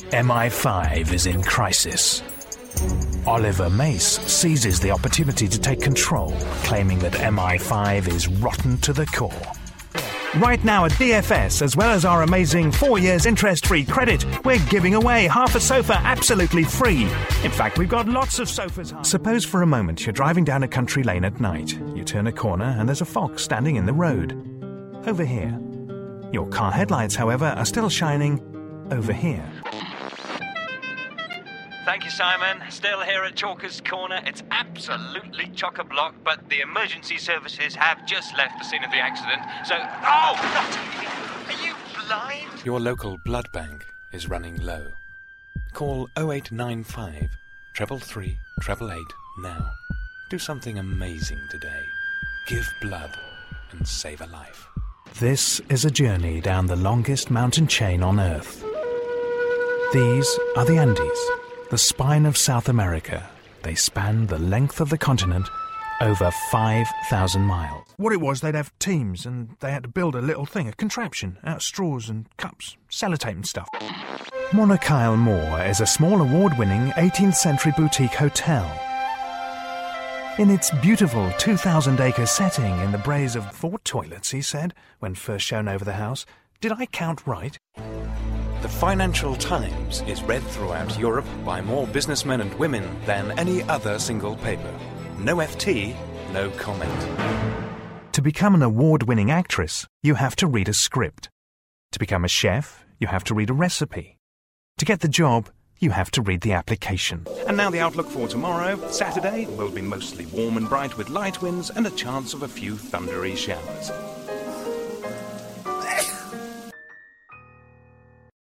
MI5 is in crisis. Oliver Mace seizes the opportunity to take control, claiming that MI5 is rotten to the core. Right now at DFS, as well as our amazing 4 years interest-free credit, we're giving away half a sofa absolutely free. In fact, we've got lots of sofas. Suppose for a moment you're driving down a country lane at night. You turn a corner and there's a fox standing in the road. Over here. Your car headlights, however, are still shining over here. Thank you, Simon. Still here at Chalker's Corner. It's absolutely chock-a-block, but the emergency services have just left the scene of the accident. So... Oh! Are you blind? Your local blood bank is running low. Call 0895 333 888 now. Do something amazing today. Give blood and save a life. This is a journey down the longest mountain chain on Earth. These are the Andes, the spine of South America. They span the length of the continent over 5,000 miles. What it was, they'd have teams and they had to build a little thing, a contraption, out of straws and cups, sellotape and stuff. Monachile Moor is a small award-winning 18th century boutique hotel. In its beautiful 2,000-acre setting in the Braes of 4 toilets, he said, when first shown over the house. Did I count right? The Financial Times is read throughout Europe by more businessmen and women than any other single paper. No FT, no comment. To become an award-winning actress, you have to read a script. To become a chef, you have to read a recipe. To get the job, you have to read the application. And now the outlook for tomorrow. Saturday will be mostly warm and bright with light winds and a chance of a few thundery showers.